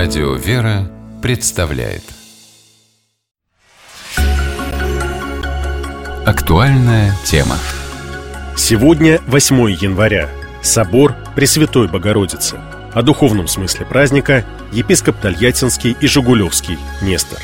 Радио «Вера» представляет актуальная тема. Сегодня 8 января. Собор Пресвятой Богородицы. О духовном смысле праздника епископ Тольяттинский и Жигулевский Нестор.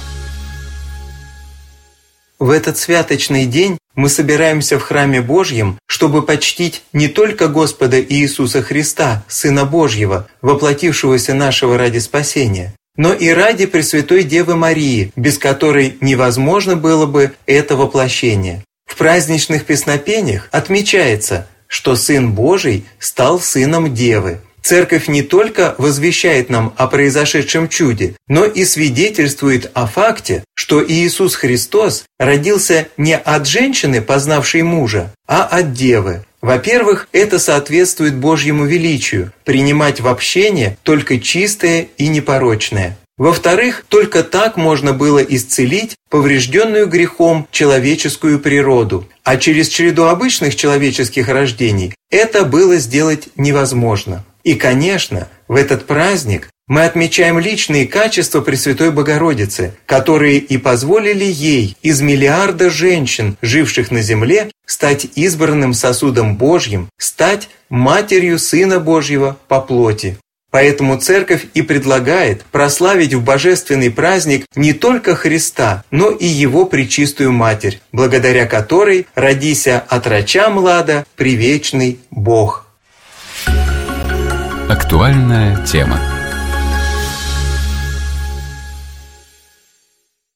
В этот святочный день мы собираемся в храме Божьем, чтобы почтить не только Господа Иисуса Христа, Сына Божьего, воплотившегося нашего ради спасения, но и ради Пресвятой Девы Марии, без которой невозможно было бы это воплощение. В праздничных песнопениях отмечается, что Сын Божий стал Сыном Девы. Церковь не только возвещает нам о произошедшем чуде, но и свидетельствует о факте, что Иисус Христос родился не от женщины, познавшей мужа, а от девы. Во-первых, это соответствует Божьему величию – принимать в общение только чистое и непорочное. Во-вторых, только так можно было исцелить поврежденную грехом человеческую природу, а через череду обычных человеческих рождений это было сделать невозможно. И, конечно, в этот праздник мы отмечаем личные качества Пресвятой Богородицы, которые и позволили ей из миллиарда женщин, живших на земле, стать избранным сосудом Божьим, стать матерью Сына Божьего по плоти. Поэтому Церковь и предлагает прославить в божественный праздник не только Христа, но и Его пречистую Матерь, благодаря которой родися от рача млада привечный Бог. Актуальная тема.